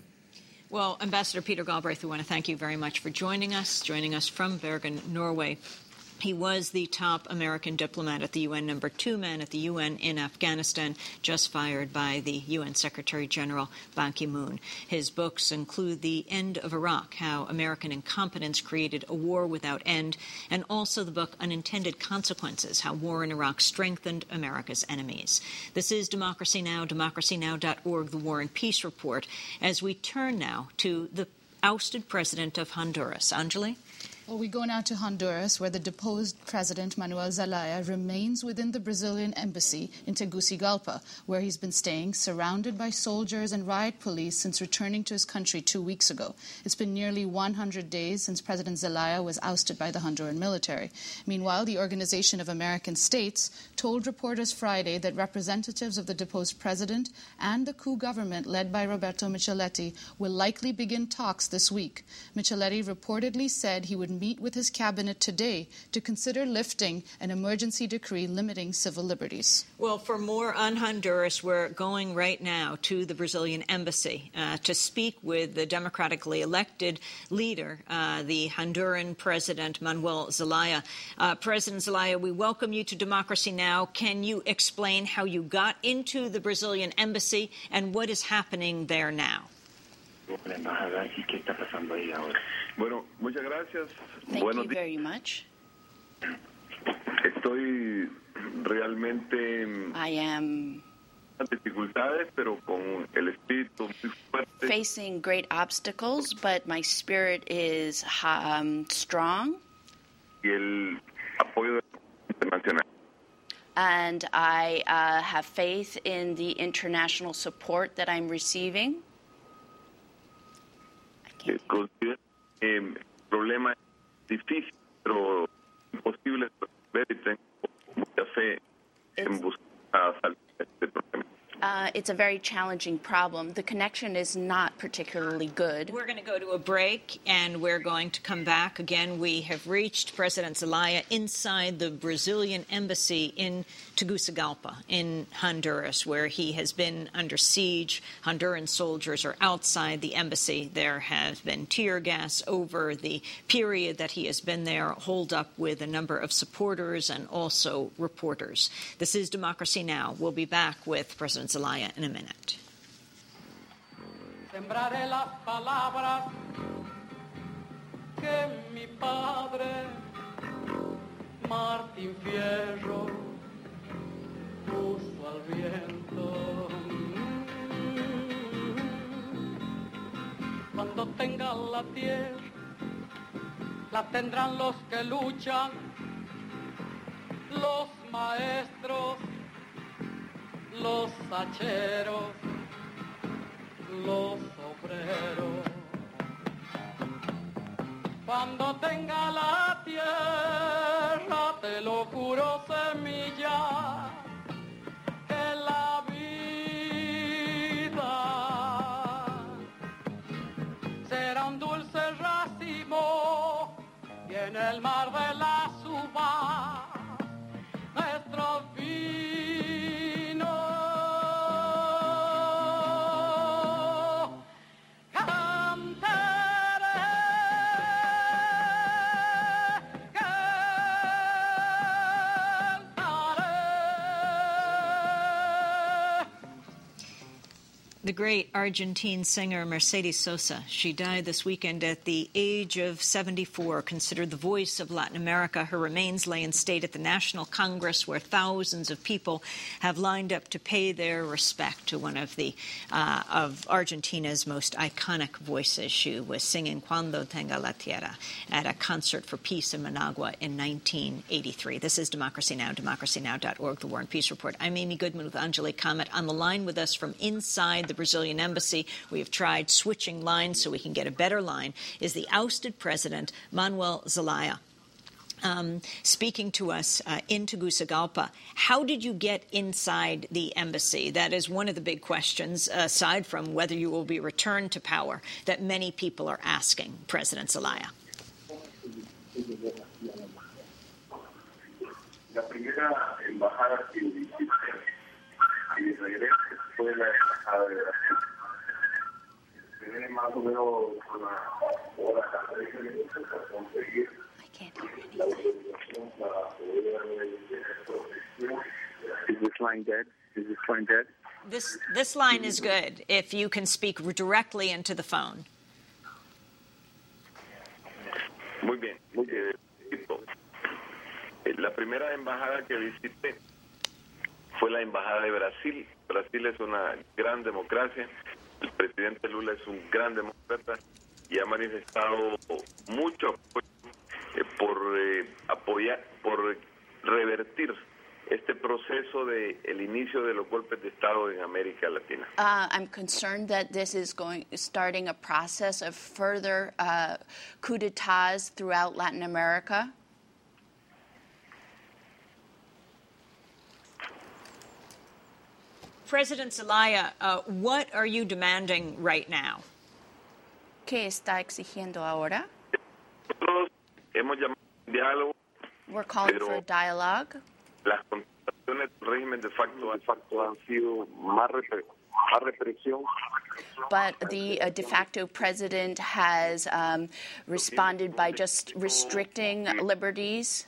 Well, Ambassador Peter Galbraith, we want to thank you very much for joining us, joining us from Bergen, Norway. He was the top American diplomat at the U N, number two man at the U N in Afghanistan, just fired by the U N Secretary General Ban Ki-moon. His books include The End of Iraq, How American Incompetence Created a War Without End, and also the book Unintended Consequences, How War in Iraq Strengthened America's Enemies. This is Democracy Now!, democracy now dot org, the War and Peace Report, as we turn now to the ousted president of Honduras. Anjali? Well, we go now to Honduras, where the deposed President Manuel Zelaya remains within the Brazilian embassy in Tegucigalpa, where he's been staying, surrounded by soldiers and riot police since returning to his country two weeks ago. It's been nearly one hundred days since President Zelaya was ousted by the Honduran military. Meanwhile, the Organization of American States told reporters Friday that representatives of the deposed president and the coup government led by Roberto Micheletti will likely begin talks this week. Micheletti reportedly said he would meet with his cabinet today to consider lifting an emergency decree limiting civil liberties. Well, for more on Honduras, we're going right now to the Brazilian embassy uh, to speak with the democratically elected leader, uh, the Honduran President Manuel Zelaya. Uh, President Zelaya, we welcome you to Democracy Now! Can you explain how you got into the Brazilian embassy and what is happening there now? Bueno, muchas gracias. Thank Buenos you very much. Estoy realmente I am dificultades, pero con el espíritu muy fuerte. Facing great obstacles, but my spirit is um, strong. Y el apoyo internacional. And I uh, have faith in the international support that I'm receiving. Considero que el problema es difícil, pero imposible de resolver y tengo mucha fe en buscar salir de este problema. Uh, it's a very challenging problem. The connection is not particularly good. We're going to go to a break, and we're going to come back. Again, we have reached President Zelaya inside the Brazilian embassy in Tegucigalpa in Honduras, where he has been under siege. Honduran soldiers are outside the embassy. There has been tear gas over the period that he has been there, holed up with a number of supporters and also reporters. This is Democracy Now! We'll be back with President Zelaya in a minute. Sembraré las palabras que mi padre Martín Fierro puso al viento. Cuando tenga la tierra, la tendrán los que luchan, los maestros, los hacheros, los obreros. Cuando tenga la tierra, te lo juro, semilla, que la vida será un dulce racimo The great Argentine singer Mercedes Sosa. She died this weekend at the age of seventy-four, considered the voice of Latin America. Her remains lay in state at the National Congress, where thousands of people have lined up to pay their respect to one of the uh, of Argentina's most iconic voices. She was singing Cuando Tenga la Tierra at a concert for peace in Managua in nineteen eighty-three. This is Democracy Now!, democracy now dot org, The War and Peace Report. I'm Amy Goodman with Anjali Kamat. On the line with us from inside the Brazilian embassy, we have tried switching lines so we can get a better line, is the ousted president, Manuel Zelaya. Um, speaking to us uh, in Tegucigalpa, how did you get inside the embassy? That is one of the big questions, aside from whether you will be returned to power, that many people are asking President Zelaya. La primera embajada que visité y de regreso fue la embajada de Brasil. Tenía más o menos una hora para conseguir la autorización para poder protección. Is this line dead? Is this line dead? This this line is good if you can speak directly into the phone. Muy bien. Muy bien. La primera embajada que visité fue la embajada de Brasil. Brasil es una gran democracia. El presidente Lula es un gran demócrata y ha manifestado mucho apoyo eh, por eh, apoyar, por revertir este proceso de el inicio de los golpes de Estado en América Latina. Uh, I'm concerned that this is going starting a process of further uh, coup d'etats throughout Latin America. President Zelaya, uh, what are you demanding right now? ¿Qué está exigiendo ahora? Nosotros hemos llamado a diálogo. We're calling for dialogue. Las contestaciones del régimen de facto, de facto han sido más, repre más represión. But the uh, de facto president has um, responded by just restricting liberties.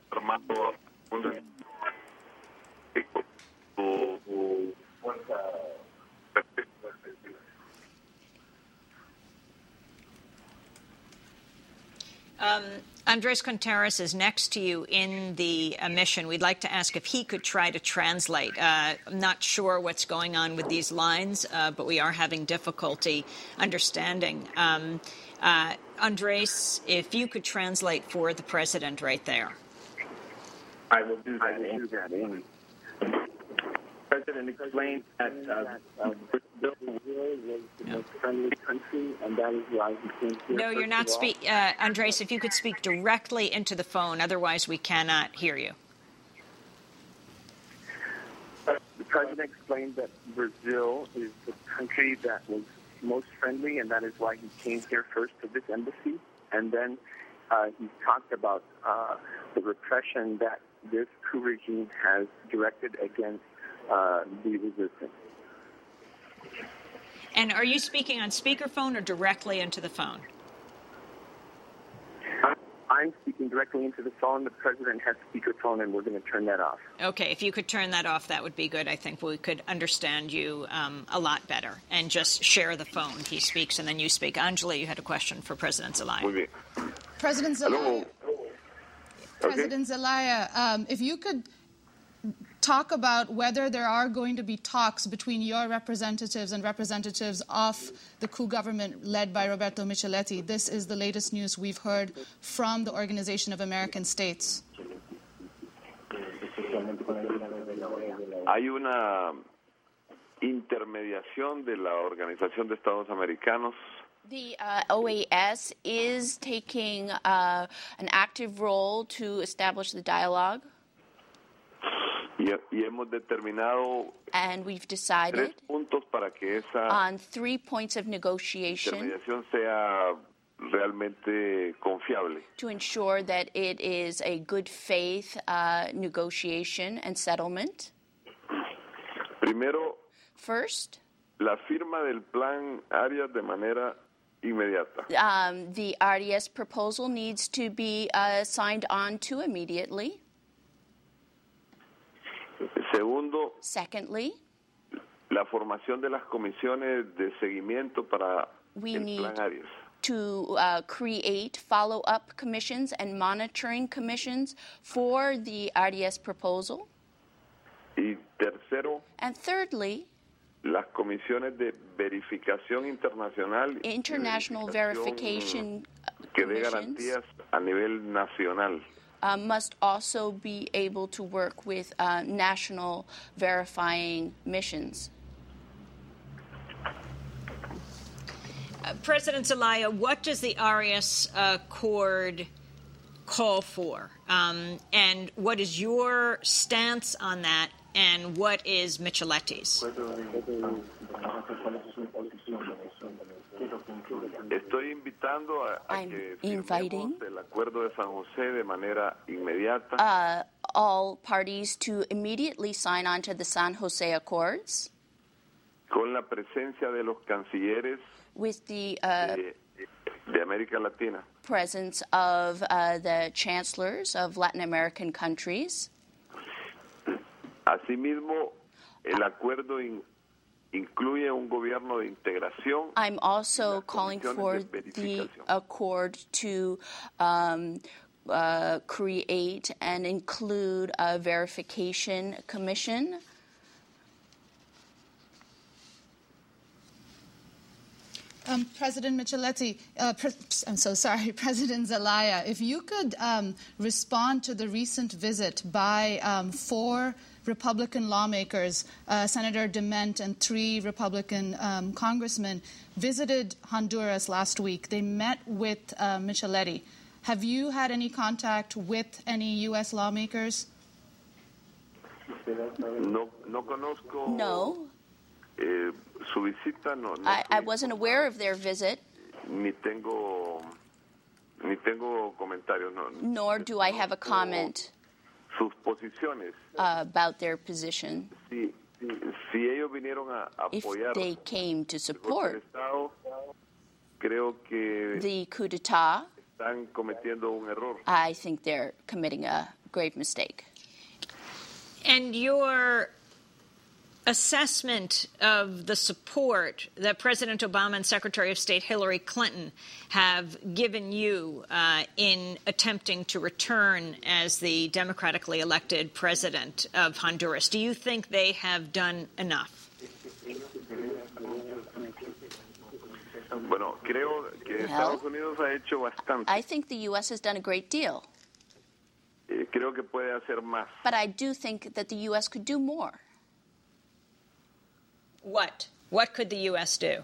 Um, Andres Contreras is next to you in the uh, mission. We'd like to ask if he could try to translate. Uh, I'm not sure what's going on with these lines, uh, but we are having difficulty understanding. Um, uh, Andres, if you could translate for the president right there. I will do that. I will do that. Amy. The president explained that uh, uh, Brazil was the most friendly country, and that is why he came here. No, you're not speak. Uh, Andres, if you could speak directly into the phone, otherwise we cannot hear you. The president explained that Brazil is the country that was most friendly, and that is why he came here first to this embassy. And then uh, he talked about uh, the repression that this coup regime has directed against Uh, the resistance. And are you speaking on speakerphone or directly into the phone? I'm speaking directly into the phone. The president has speakerphone, and we're going to turn that off. Okay, if you could turn that off, that would be good. I think we could understand you um, a lot better. And just share the phone. He speaks, and then you speak. Anjali, you had a question for President Zelaya. Muy bien. President Zelaya. President okay. Zelaya, um, if you could talk about whether there are going to be talks between your representatives and representatives of the coup government led by Roberto Micheletti. This is the latest news we've heard from the Organization of American States. Hay una intermediación de la Organización de Estados Americanos. The uh, O A S is taking uh, an active role to establish the dialogue. Y, y hemos determinado and we've decided tres puntos para que esa on three points of negotiation intermediación sea realmente confiable. To ensure that it is a good faith uh, negotiation and settlement. Primero, first, la firma del plan Arias de manera inmediata. Um, the R D S proposal needs to be uh, signed on to immediately. Segundo, secondly, la formación de las comisiones de seguimiento para We el need Plan Arias. to uh, create follow-up commissions and monitoring commissions for the Arias proposal. Y tercero, And thirdly, las comisiones de verificación internacional y international verificación verification que dé commissions garantías a nivel nacional. uh, must also be able to work with uh, national verifying missions. Uh, President Zelaya, what does the Arias Accord call for? Um, and what is your stance on that? And what is Micheletti's? Estoy invitando a, a I'm que inviting firmemos el acuerdo de San José de manera inmediata. uh, all parties to immediately sign on to the San Jose Accords Con la presencia de los cancilleres with the uh, de, de América Latina. presence of uh, the chancellors of Latin American countries. Asimismo, el acuerdo in- incluye un gobierno de integración. I'm also calling for the accord to um, uh, create and include a verification commission. Um, President Micheletti, uh, pre- I'm so sorry, President Zelaya, if you could um, respond to the recent visit by um, four Republican lawmakers, uh, Senator DeMint and three Republican um, congressmen, visited Honduras last week. They met with uh, Micheletti. Have you had any contact with any U S lawmakers? No, no conozco No, eh, su visita, no, no I, I wasn't aware of their visit, ni tengo ni tengo comentarios, no. nor do I have a comment Sus posiciones. uh, about their position. Si, si ellos vinieron a If apoyar they came to el support Estado, creo que the coup d'etat, están cometiendo un error. I think they're committing a grave mistake. And your assessment of the support that President Obama and Secretary of State Hillary Clinton have given you uh, in attempting to return as the democratically elected president of Honduras. Do you think they have done enough? Bueno, creo que Estados Unidos ha hecho bastante. I think the U S has done a great deal, Eh, creo que puede hacer más. but I do think that the U S could do more. What? What could the U S do?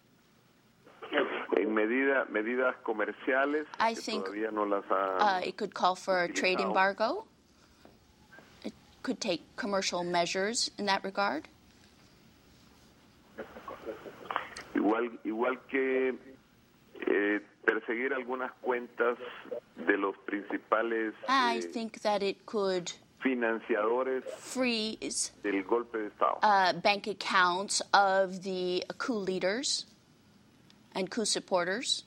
En medida, medidas comerciales I que think todavía no las ha uh, it could call for a trade utilizado. embargo. It could take commercial measures in that regard. Igual, igual que eh, perseguir algunas cuentas de los principales I eh, think that it could financiadores freeze del golpe de Estado. uh, bank accounts of the coup leaders and coup supporters.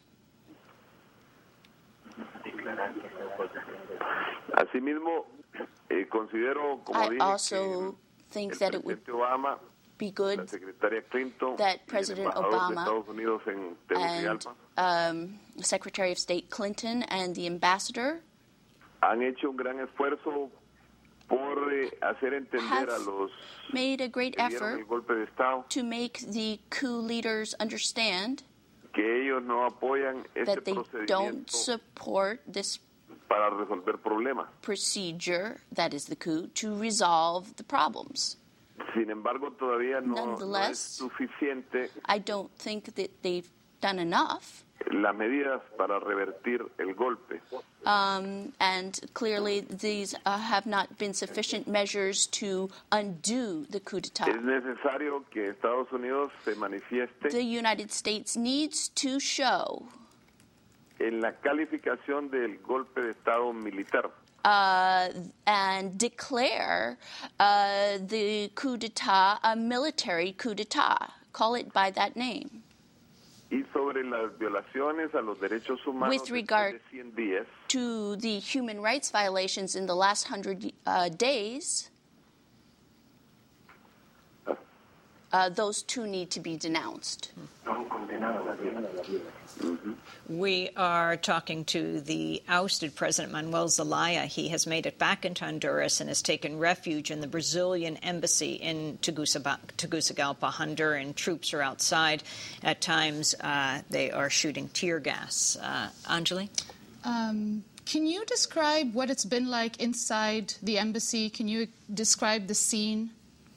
Asimismo, eh, considero, como I dije, also think que that el it would presidente Obama, be la good secretaria Clinton that y el President embajador de Obama Estados Unidos en and Tegucigalpa um, Secretary of State Clinton and the ambassador han hecho un gran esfuerzo por eh, hacer entender a have los made a great que dieron effort el golpe de Estado to make the coup leaders understand que ellos no apoyan este that they don't procedimiento support this para resolver problemas. procedure, that is the coup, to resolve the problems. Sin embargo, todavía no, no es Nonetheless, suficiente I don't think that they've done enough. las medidas para revertir el golpe. Um, and clearly, these uh, have not been sufficient measures to undo the coup d'etat. Es necesario que Estados Unidos se manifieste The United States needs to show en la calificación del golpe de Estado militar. uh, and declare uh, the coup d'etat a military coup d'etat. Call it by that name. Y sobre las violaciones a los derechos humanos With regard después de cien días, to the human rights violations in the last hundred uh, days, Uh, those two need to be denounced. We are talking to the ousted President Manuel Zelaya. He has made it back into Honduras and has taken refuge in the Brazilian embassy in Tegucigalpa, Honduran. Troops are outside. At times, uh, they are shooting tear gas. Uh, Anjali? Um, can you describe what it's been like inside the embassy? Can you describe the scene?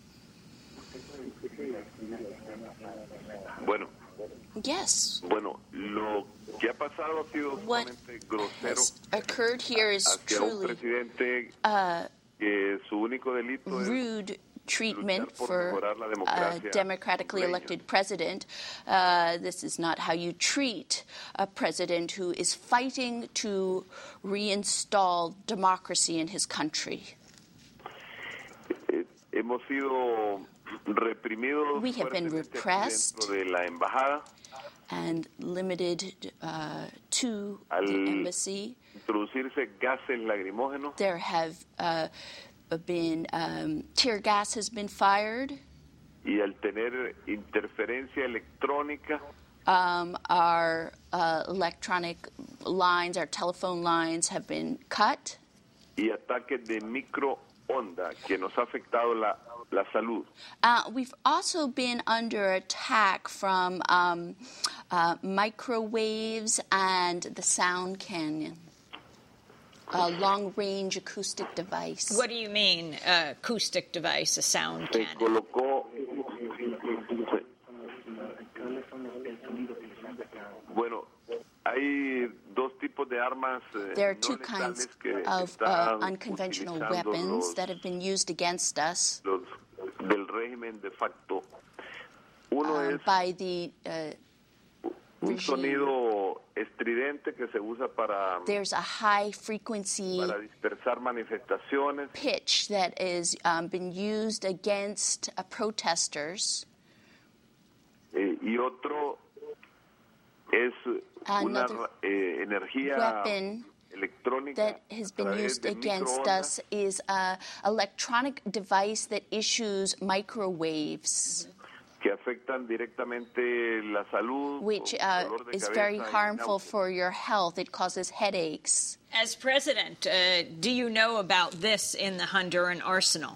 Bueno. Yes. Bueno, lo que ha pasado ha sido sumamente grosero occurred here is hacia truly un presidente uh, que su único delito es rude treatment for a democratically elected president. Uh, this is not how you treat a president who is fighting to reinstall democracy in his country. Eh, hemos sido reprimidos we have been repressed dentro de la embajada and limited uh, to al the embassy. Introducirse gases lacrimógenos. There have uh, been um, tear gas has been fired. Y al tener interferencia electrónica. Um, our uh, electronic lines, our telephone lines have been cut. Y ataques de microonda que nos ha afectado la La salud. Uh, we've also been under attack from um, uh, microwaves and the sound cannon, a long-range acoustic device. What do you mean, uh, acoustic device, a sound Se cannon? colocó. Bueno, hay dos tipos de armas. Eh, there are no two kinds que of uh, unconventional weapons los, that have been used against us. Los del régimen de facto. Uno um, es by the uh, un sonido estridente que se usa para, there's a high frequency para dispersar manifestaciones. Pitch that is um, been used against uh, protesters. Eh, y otro es una eh, energía weapon that has been used against us is an electronic device that issues microwaves, que afectan directamente la salud, which uh, is very harmful for your health. It causes headaches. As president, uh, do you know about this in the Honduran arsenal?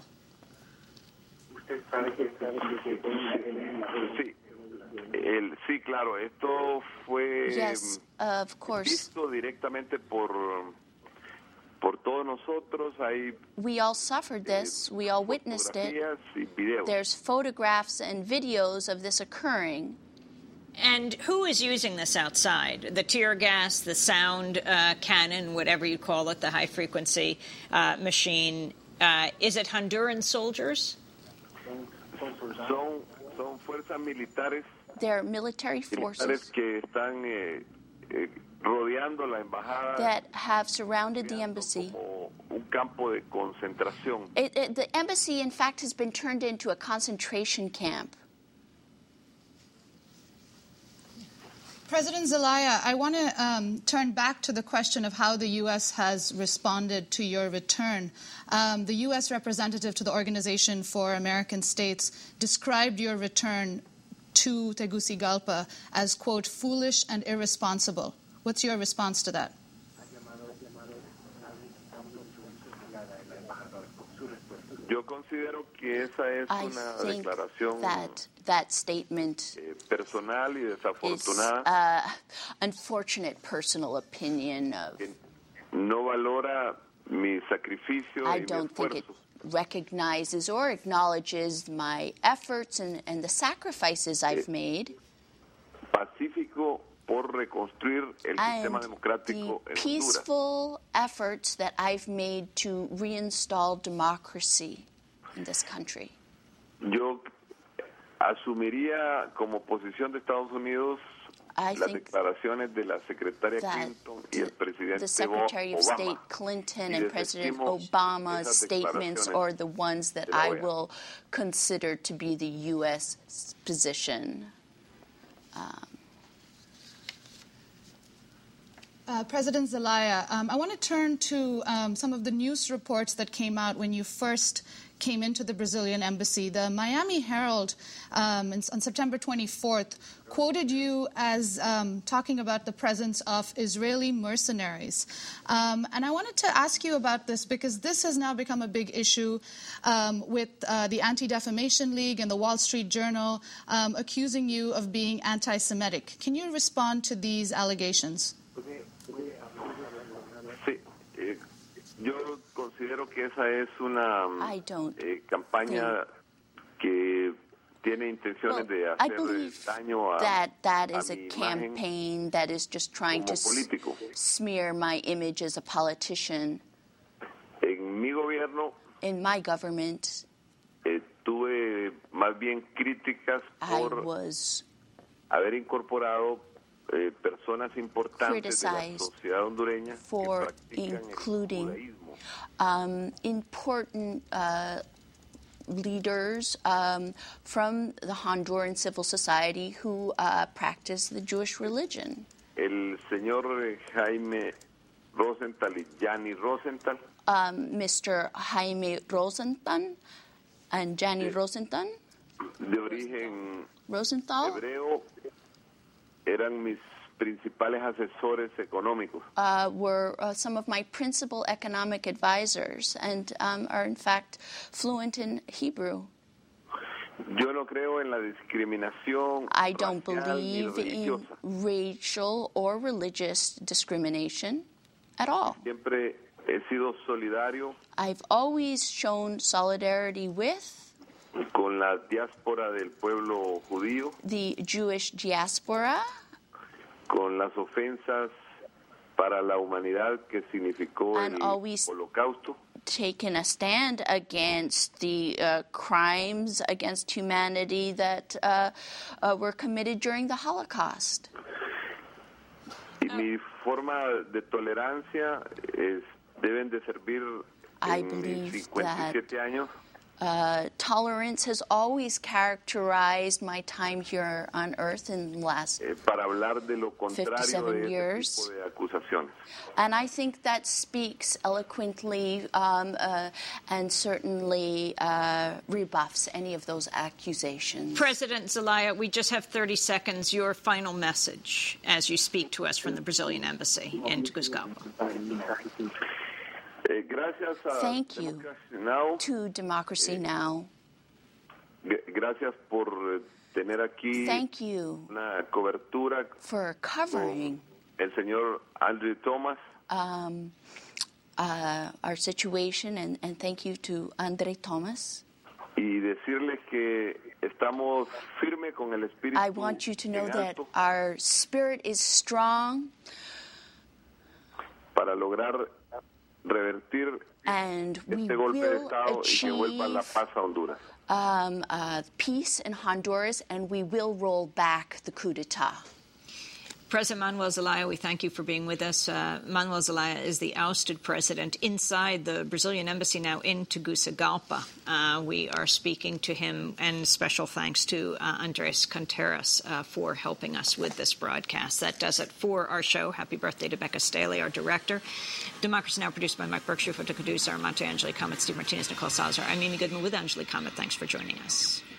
Sí. El, sí, claro, esto fue yes, of course. visto directamente por, por todos nosotros. Hay, we all suffered this. We all witnessed it. There's photographs and videos of this occurring. And who is using this outside? The tear gas, the sound uh, cannon, whatever you call it, the high-frequency uh, machine. Uh, is it Honduran soldiers? Son, son fuerzas militares. There are military forces que están, eh, eh, rodeando la embajada that have surrounded the embassy. Un campo de concentración. It, it, the embassy, in fact, has been turned into a concentration camp. President Zelaya, I want to um, turn back to the question of how the U S has responded to your return. Um, the U S representative to the Organization for American States described your return to Tegucigalpa as, quote, foolish and irresponsible. What's your response to that? Yo considero que esa es I una think declaración that that statement eh, personal y is desafortunada. uh, unfortunate personal opinion of. No valora mi sacrificio I y mi don't think esfuerzo. it recognizes or acknowledges my efforts and, and the sacrifices I've made. Pacífico por reconstruir el sistema And democrático the en Honduras. peaceful efforts that I've made to reinstall democracy in this country. Yo asumiría como posición de Estados Unidos I las think declaraciones de la secretaria that Clinton y el presidente the Secretary of Obama. State Clinton Y and President desestimos Obama's esas statements declaraciones are the ones that de la I O E A. will consider to be the U S position. Um, Uh, President Zelaya, um, I want to turn to um, some of the news reports that came out when you first came into the Brazilian embassy. The Miami Herald um, on September twenty-fourth quoted you as um, talking about the presence of Israeli mercenaries. Um, and I wanted to ask you about this because this has now become a big issue um, with uh, the Anti-Defamation League and the Wall Street Journal um, accusing you of being anti-Semitic. Can you respond to these allegations? Yo considero que esa es una eh, campaña think... que tiene intenciones well, de hacer daño a that that a is a mi campaign that is just trying to político. smear my image as a politician. En mi gobierno, in my government, eh, tuve más bien críticas por I was haber incorporado Eh, personas importantes de la sociedad hondureña for including um, important uh, leaders um, from the Honduran civil society who uh, practice the Jewish religion. El señor Jaime Rosenthal y Gianni Rosenthal. Um, Mister Jaime Rosenthal and Gianni eh, Rosenthal. De origen Rosenthal. Hebreo. Eran mis principales asesores económicos. Uh, were uh, some of my principal economic advisors and um, are in fact fluent in Hebrew. Yo no creo en la discriminación I don't believe in racial or religious discrimination at all. Siempre he sido solidario. I've always shown solidarity with con la diáspora del pueblo judío, the Jewish diaspora, con las ofensas para la humanidad que significó and el holocausto, taken a stand against the uh, crimes against humanity that uh, uh, were committed during the Holocaust. Y mi forma de tolerancia es, deben de servir I en mis cincuenta y siete that, años. Uh, tolerance has always characterized my time here on Earth in the last eh, para hablar de lo fifty-seven de years. Tipo de acusaciones. And I think that speaks eloquently um, uh, and certainly uh, rebuffs any of those accusations. President Zelaya, we just have thirty seconds. Your final message as you speak to us from the Brazilian embassy in Tegucigalpa. Thank you Now. to Democracy Now. Gracias por tener aquí Thank you una cobertura for covering el señor Andrew Thomas. Um, uh, our situation, and, and thank you to Andre Thomas. Y decirle que estamos firme con el espíritu I want you to know that our spirit is strong para lograr revertir and we este golpe de will Estado achieve y que vuelva la paz a Honduras. Um, uh, peace in Honduras, and we will roll back the coup d'etat. President Manuel Zelaya, we thank you for being with us. Uh, Manuel Zelaya is the ousted president inside the Brazilian embassy now in Tegucigalpa. Uh, we are speaking to him, and special thanks to uh, Andres Contreras uh, for helping us with this broadcast. That does it for our show. Happy birthday to Becca Staley, our director. Democracy Now! Produced by Mike Berkshire, for producer Armando Angeli Comet, Steve Martinez, Nicole Salazar. I'm Amy Goodman with Angeli Comet. Thanks for joining us.